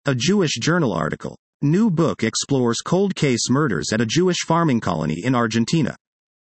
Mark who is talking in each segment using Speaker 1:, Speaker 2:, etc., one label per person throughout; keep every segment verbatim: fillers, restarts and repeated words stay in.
Speaker 1: A Jewish Journal article. New book explores cold case murders at a Jewish farming colony in Argentina.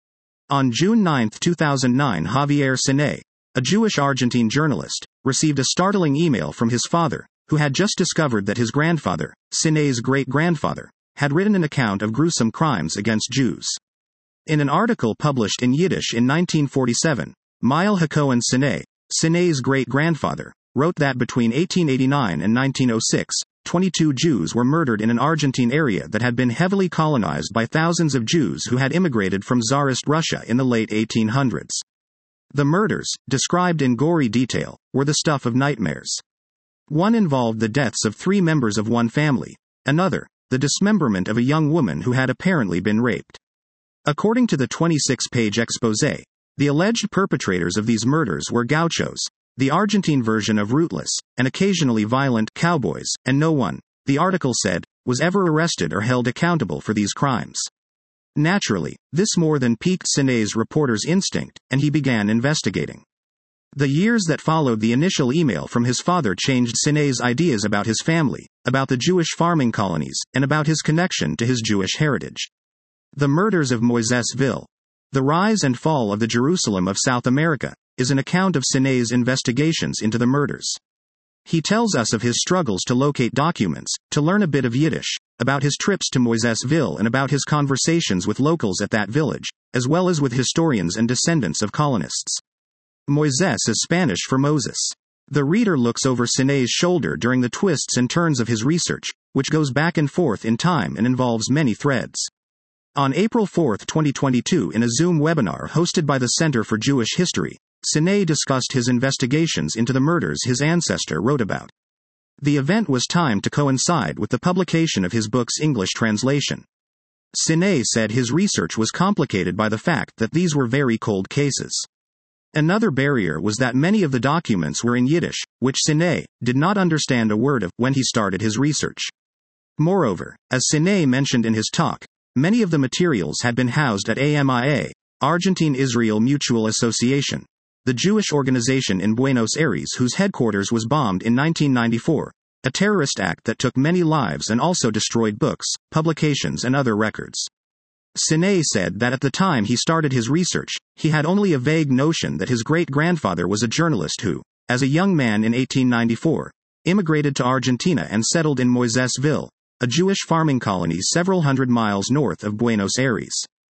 Speaker 1: On June ninth two thousand nine, Javier Siné, a Jewish Argentine journalist, received a startling email from his father, who had just discovered that his grandfather, Siné's great-grandfather, had written an account of gruesome crimes against Jews. In an article published in Yiddish in nineteen forty-seven, Mile Hakohen Siné, Siné's great-grandfather, wrote that between eighteen eighty-nine and nineteen oh six, twenty-two Jews were murdered in an Argentine area that had been heavily colonized by thousands of Jews who had immigrated from Tsarist Russia in the late eighteen hundreds. The murders, described in gory detail, were the stuff of nightmares. One involved the deaths of three members of one family, another, the dismemberment of a young woman who had apparently been raped. According to the twenty-six page exposé, the alleged perpetrators of these murders were gauchos, the Argentine version of rootless, and occasionally violent cowboys, and no one, the article said, was ever arrested or held accountable for these crimes. Naturally, this more than piqued Siné's reporter's instinct, and he began investigating. The years that followed the initial email from his father changed Siné's ideas about his family, about the Jewish farming colonies, and about his connection to his Jewish heritage. The Murders of Moisésville. The Rise and Fall of the Jerusalem of South America, is an account of Siné's investigations into the murders. He tells us of his struggles to locate documents, to learn a bit of Yiddish, about his trips to Moisésville and about his conversations with locals at that village, as well as with historians and descendants of colonists. Moisés is Spanish for Moses. The reader looks over Siné's shoulder during the twists and turns of his research, which goes back and forth in time and involves many threads. On April fourth twenty twenty-two, in a Zoom webinar hosted by the Center for Jewish History, Siné discussed his investigations into the murders his ancestor wrote about. The event was timed to coincide with the publication of his book's English translation. Siné said his research was complicated by the fact that these were very cold cases. Another barrier was that many of the documents were in Yiddish, which Siné did not understand a word of when he started his research. Moreover, as Siné mentioned in his talk, many of the materials had been housed at A M I A, Argentine-Israel Mutual Association, the Jewish organization in Buenos Aires whose headquarters was bombed in nineteen ninety-four, a terrorist act that took many lives and also destroyed books, publications and other records. Siné said that at the time he started his research, he had only a vague notion that his great-grandfather was a journalist who, as a young man in eighteen ninety-four, immigrated to Argentina and settled in Moisésville, a Jewish farming colony several hundred miles north of Buenos Aires.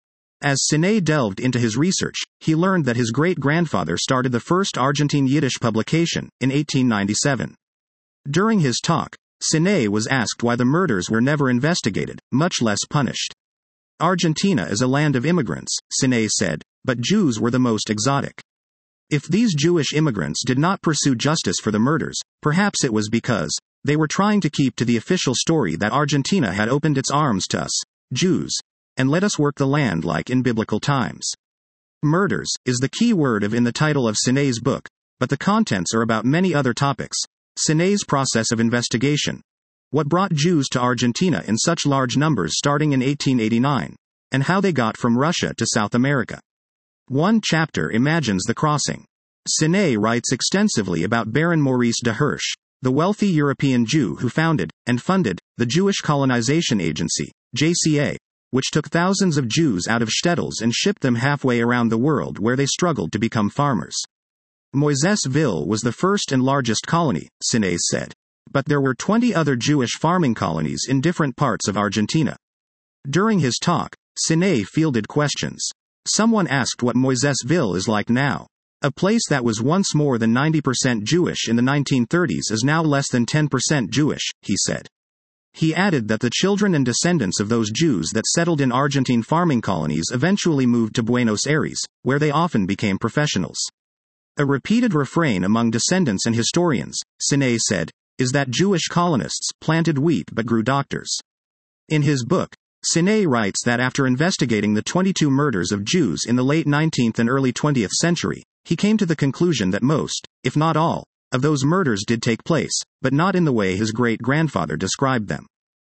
Speaker 1: As Siné delved into his research, he learned that his great-grandfather started the first Argentine Yiddish publication, in eighteen ninety-seven. During his talk, Siné was asked why the murders were never investigated, much less punished. Argentina is a land of immigrants, Siné said, but Jews were the most exotic. If these Jewish immigrants did not pursue justice for the murders, perhaps it was because they were trying to keep to the official story that Argentina had opened its arms to us, Jews, and let us work the land like in biblical times. Murders is the key word of in the title of Siné's book, but the contents are about many other topics. Siné's process of investigation. What brought Jews to Argentina in such large numbers starting in eighteen eighty-nine, and how they got from Russia to South America. One chapter imagines the crossing. Siné writes extensively about Baron Maurice de Hirsch, the wealthy European Jew who founded, and funded, the Jewish Colonization Agency, J C A, which took thousands of Jews out of shtetls and shipped them halfway around the world where they struggled to become farmers. Moisésville was the first and largest colony, Siné said. But there were twenty other Jewish farming colonies in different parts of Argentina. During his talk, Siné fielded questions. Someone asked what Moisésville is like now. A place that was once more than ninety percent Jewish in the nineteen thirties is now less than ten percent Jewish, he said. He added that the children and descendants of those Jews that settled in Argentine farming colonies eventually moved to Buenos Aires, where they often became professionals. A repeated refrain among descendants and historians, Siné said, is that Jewish colonists planted wheat but grew doctors. In his book, Siné writes that after investigating the twenty-two murders of Jews in the late nineteenth and early twentieth century, he came to the conclusion that most, if not all, of those murders did take place, but not in the way his great-grandfather described them.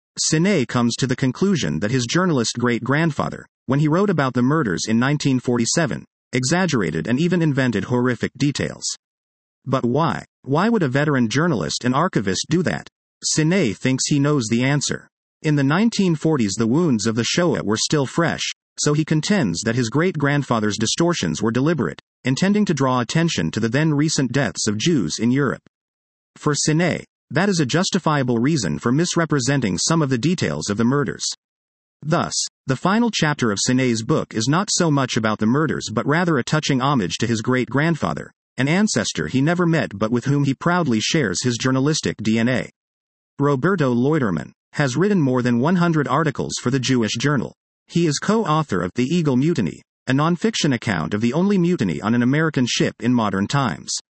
Speaker 1: Siné comes to the conclusion that his journalist great-grandfather, when he wrote about the murders in nineteen forty-seven, exaggerated and even invented horrific details. But why? Why would a veteran journalist and archivist do that? Siné thinks he knows the answer. In the nineteen forties, the wounds of the Shoah were still fresh, so he contends that his great-grandfather's distortions were deliberate, intending to draw attention to the then recent deaths of Jews in Europe. For Siné, that is a justifiable reason for misrepresenting some of the details of the murders. Thus, the final chapter of Siné's book is not so much about the murders but rather a touching homage to his great-grandfather, an ancestor he never met but with whom he proudly shares his journalistic D N A. Roberto Leuterman has written more than one hundred articles for the Jewish Journal. He is co-author of The Eagle Mutiny, a non-fiction account of the only mutiny on an American ship in modern times.